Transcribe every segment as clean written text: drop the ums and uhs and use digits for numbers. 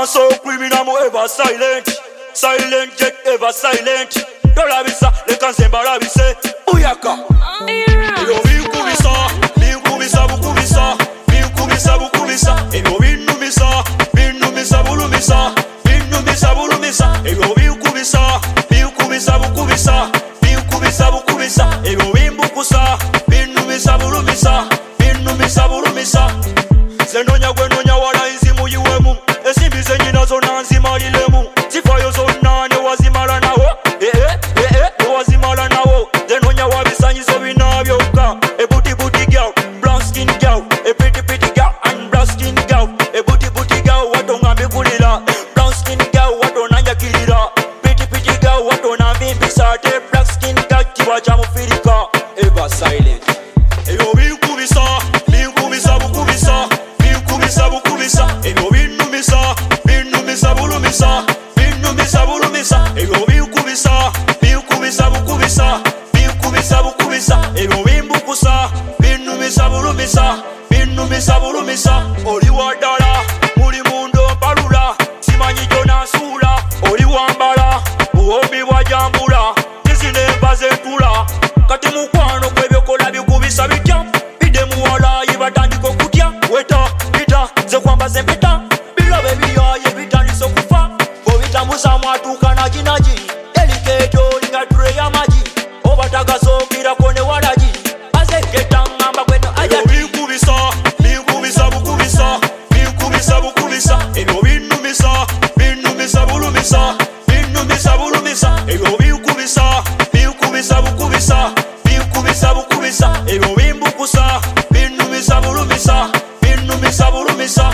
Now so criminal mo ever silent. Silent jet ever silent. Dolabisa le kansemba labise. Uyaka. Elo bikubisa, bikubisa bukubisa, bikubisa bukubisa. Elo binumisa, binumisa bulumisa, binumisa bulumisa. Elo bikubisa, bikubisa bukubisa, bikubisa bukubisa. Elo bimbukusa, binumisa bulumisa, binumisa bulumisa. Zenonya gwenonya wala inzimu yiwemu. Esimbi zenyina zona nzimalilemu. Zifayo zona ne wazimala nawo. Wazimala nawo. Zenonya wabisanyizo binabyoka. A booty booty girl, brown skin girl. A pretty pretty girl and brown skin girl. A booty booty girl watongambi kulila. Brown skin girl watonanja kilila. Pretty pretty girl watonambimbisa. Te black skin girl kiwacha mufirika. Ever silent. Eyo bikubisa, bikubisa bukubisa. Bikubisa bukubisa. Eyo binumisa, binumisa bulumisa. Binumisa bulumisa. Eyo bikubisa, bikubisa bukubisa. Bikubisa bukubisa. Eyo bimbukusa, binumisa bulumisa. Binumisa bulumisa. Oli wadala, muli mundo mpalula. Simanyi jona nsula, oli wambala. Buhombi bwajambula, tizine bazentula. Kati mukwano kwebyokola bikubisa bitya. Bide muwala yibatandika okutya. Weta, bita, ze kwamba zempeta. Bilobe biyaye bitandisa okufa. Bobitambuza mwatuka naji naji. Deliketo linga ture ya maji. Obatagasookira kone walaji. Azeketa ngamba kweno ajati. Bikubisa, bikubisa bukubisa. Bikubisa bukubisa. Ebyo binumisa, binumisa bulumisa. Binumisa bulumisa. Ebyo bikubisa, bikubisa bukubisa. Bikubisa bukubisa. Ebyo bimbukusa, binumisa bulumisa. Binumisa bulumisa.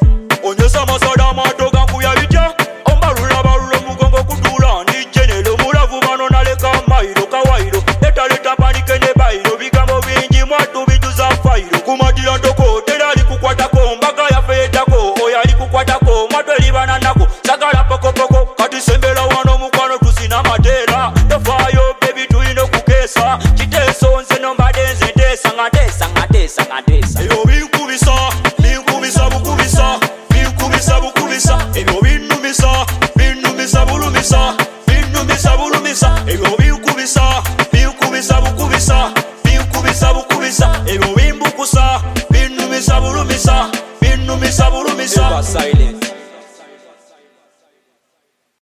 Onyesa masada matoga nkuya bitya. Ombalula balula mugongo kutula. Ndijenelo mulavu bano naleka mailo kawailo. Leta leta panike ne bailo. Bigambo bingi mwatu bijuza failo. Kumadila ndoko terali kukwatako. Mbaka ya fedako oyali kukwatako. Mwatu elibana nako sagala poko poko. Kati sembela wano mukwano tusina matera. Tofayo baby tuino kukesa. Chiteso nze nombade nze tesa. Ngatesa ngatesa ngatesa. Eyo bikubisa, bikubisa bukubisa. Bikubisa bukubisa. Eyo binumisa, binumisa bulumisa. Binumisa bulumisa. Eyo bikubisa, bikubisa bukubisa. Bikubisa bukubisa. Eyo bimbukusa, binumisa bulumisa. Binumisa bulumisa. Ever silent.